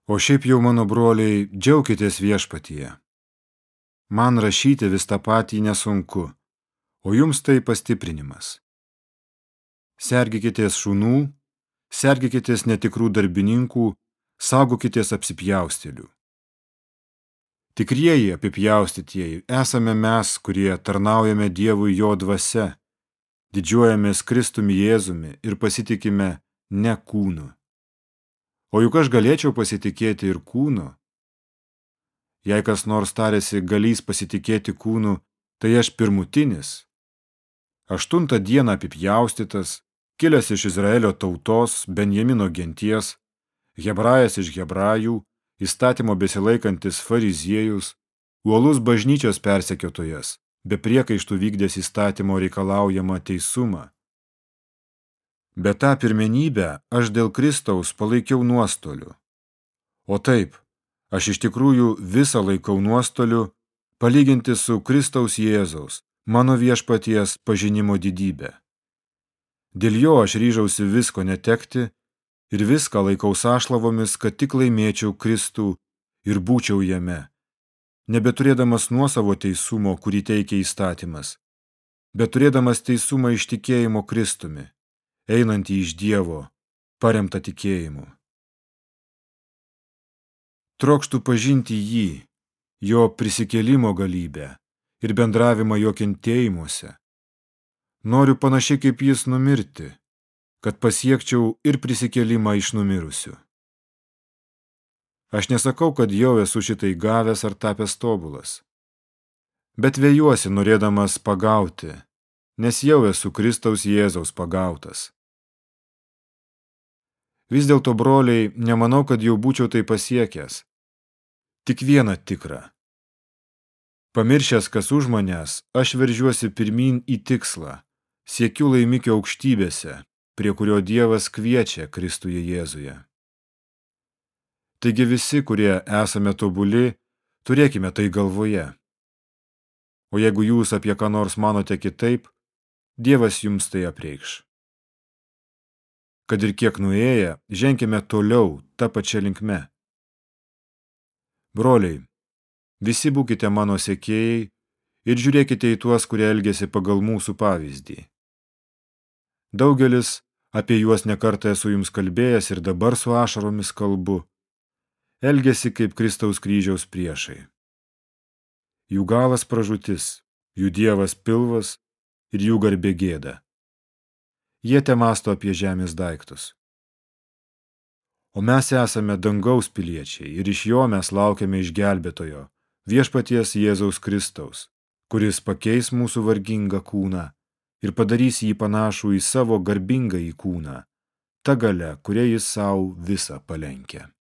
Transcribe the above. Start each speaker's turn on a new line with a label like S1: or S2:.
S1: O šiaip jau, mano broliai, džiaukitės viešpatyje. Man rašyti vis tą patį nesunku, o jums tai pastiprinimas. Sergikitės šunų, sergikitės netikrų darbininkų, saugokitės apsipjaustėlių. Tikrieji apipjaustytieji esame mes, kurie tarnaujame Dievui jo dvasia, didžiuojamės Kristumi Jėzumi ir pasitikime ne kūnu. O juk aš galėčiau pasitikėti ir kūnu. Jei kas nors tarėsi galys pasitikėti kūnu, tai aš pirmutinis. 8 dieną apipjaustytas, kilęs iš Izraelio tautos, Benjamino genties, hebrajas iš hebrajų, įstatymo besilaikantis fariziejus, uolus bažnyčios persekiotojas, be priekaištų vykdęs įstatymo reikalaujamą teisumą. Bet tą pirmenybę aš dėl Kristaus palaikiau nuostoliu. O taip, aš iš tikrųjų visą laikau nuostoliu, palyginti su Kristaus Jėzaus, mano viešpaties pažinimo didybę. Dėl jo aš ryžausi visko netekti ir viską laikau sąšlavomis, kad tik laimėčiau Kristų ir būčiau jame, nebeturėdamas nuosavo teisumo, kurį teikia įstatymas, bet turėdamas teisumą iš tikėjimo Kristumi, einantį iš Dievo, paremtą tikėjimu. Trokštų pažinti jį, jo prisikėlimo galybę ir bendravimą jo kentėjimuose. Noriu panašiai kaip jis numirti, kad pasiekčiau ir prisikėlimą iš numirusių. Aš nesakau, kad jau esu šitai gavęs ar tapęs tobulas, bet vejuosi norėdamas pagauti, nes jau esu Kristaus Jėzaus pagautas. Vis dėlto, broliai, nemanau, kad jau būčiau tai pasiekęs. Tik vieną tikrą. Pamiršęs, kas už manęs, aš veržiuosi pirmyn į tikslą, siekiu laimikio aukštybėse, prie kurio Dievas kviečia Kristuje Jėzuje. Taigi visi, kurie esame tobuli, turėkime tai galvoje. O jeigu jūs apie ką nors manote kitaip, Dievas jums tai apreikš. Kad ir kiek nuėję, ženkime toliau tą pačią linkme. Broliai, visi būkite mano sekėjai ir žiūrėkite į tuos, kurie elgiasi pagal mūsų pavyzdį. Daugelis, apie juos nekartą esu jums kalbėjęs ir dabar su ašaromis kalbu, elgiasi kaip Kristaus kryžiaus priešai. Jų galas pražūtis, jų dievas pilvas ir jų garbė gėda. Jie temąsto apie žemės daiktus. O mes esame dangaus piliečiai ir iš jo mes laukiame išgelbėtojo, viešpaties Jėzaus Kristaus, kuris pakeis mūsų vargingą kūną ir padarys jį panašų į savo garbingąjį kūną, ta galia, kuria jis sau visą palenkia.